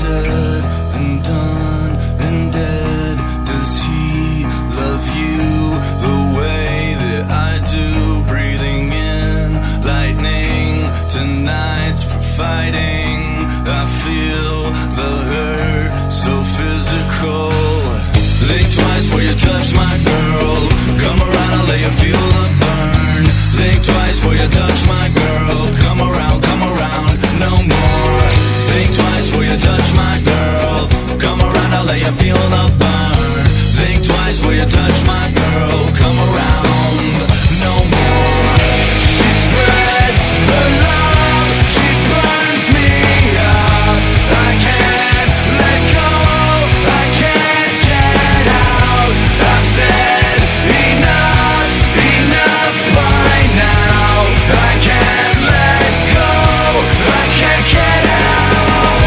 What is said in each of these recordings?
said and done and dead. Does he love you the way that I do? Breathing in lightning, tonight's for fighting. I feel the hurt so physical. Think twice before you touch my girl. Come around, I'll let you feel the burn. Think twice before you touch my girl. Come around, no more. Think twice before you touch my girl. Come around, I'll let you feel the burn. Think twice before you touch my girl. Come around, no more. She spreads her love, she burns me up. I can't let go, I can't get out. I've said enough, enough by now. I can't let go, I can't get out.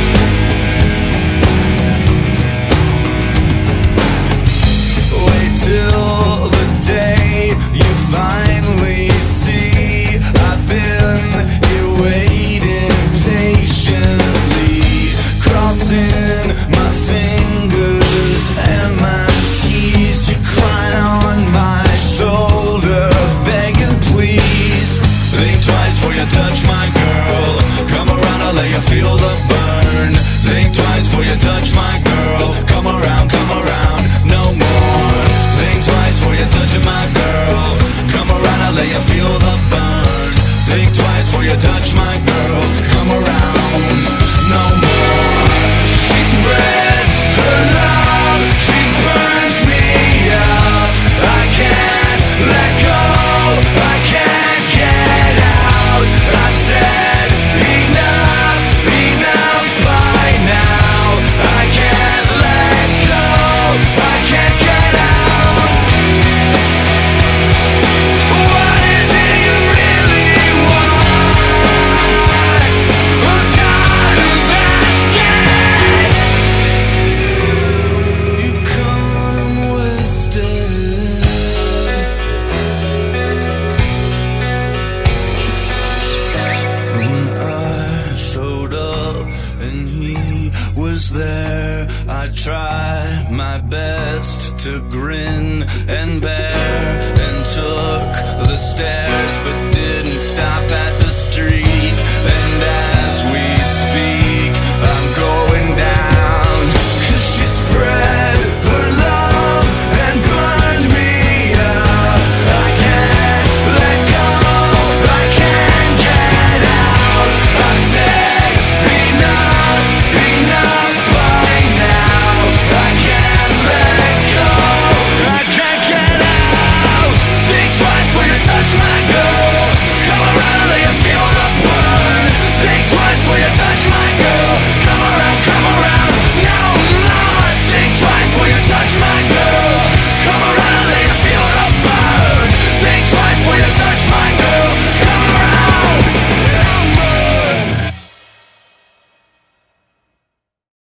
Wait till the day you finally see I've been here waiting patiently, crossing my fingers and my teeth. You're crying on my shoulder, begging please. Think twice before you touch my girl. Come around, I'll let you feel the burn. Think twice before you touch my girl. Come around, no more. Think twice before you touch my girl. Come around, I'll let you feel the burn. Think twice before you touch my girl. Come around, no more. She spreads her love, she burns me up. I can't let go, I can't get out. I've said enough, enough by now. I can't let go, I can't get out. What is it you really want? I'm tired of asking. You come wasted. When I showed up and he was there, I tried my best to grin and bear, and took the stairs, but